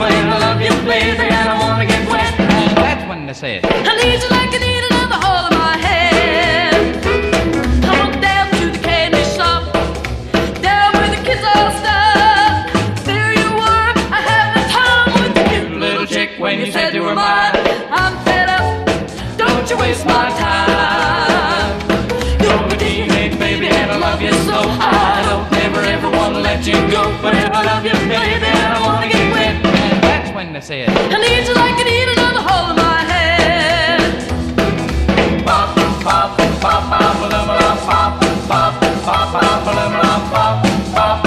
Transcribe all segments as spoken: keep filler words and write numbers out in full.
when I love you, baby, and I wanna get wet. And that's when they said, I need you like I need another hold of my hand. I went down to the candy shop, down where the kids all stop. There you were, I had the time with the cute little chick when you said you were mine. I'm fed up, don't you waste my time. You're my teenage baby and I love you so. I don't never ever wanna let you go, but if I love you, baby, and I wanna get wet. And that's when they said, I need you like I need another hold of my hand. Pop, pop, pop, pop, pop, pop, pop, pop, pop, pop, pop, pop, pop,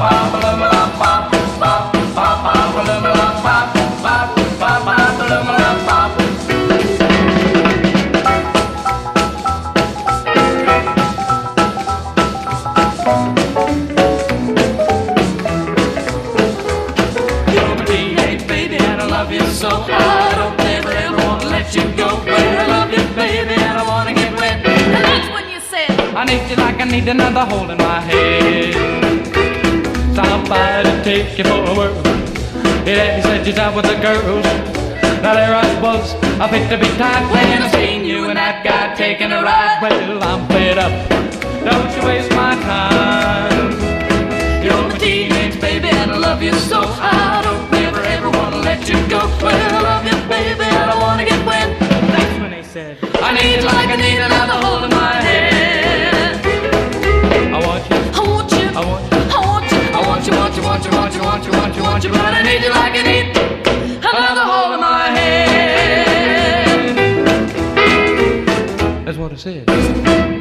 so I don't ever ever want to let you go, but I love you, baby, and I want to get wet. And that's when you said, I need you like I need another hole in my head. Somebody to take you for a whirl. It had me said you're out with the girls. Now there I was, I picked to be tight when I seen you and that guy taking a ride. Well, I'm fed up, don't you waste my time. You're my teenage baby and I love you so. I don't ever ever want to let you go, but I love you, baby, and I want to get wet. That's when they said, I need you like I need another hold in my head. I want you, I want you, I want you, I want you, I want you, want you, want you, want you, want you, want you, want you, but I need you like I need another hold in my head. That's what it said.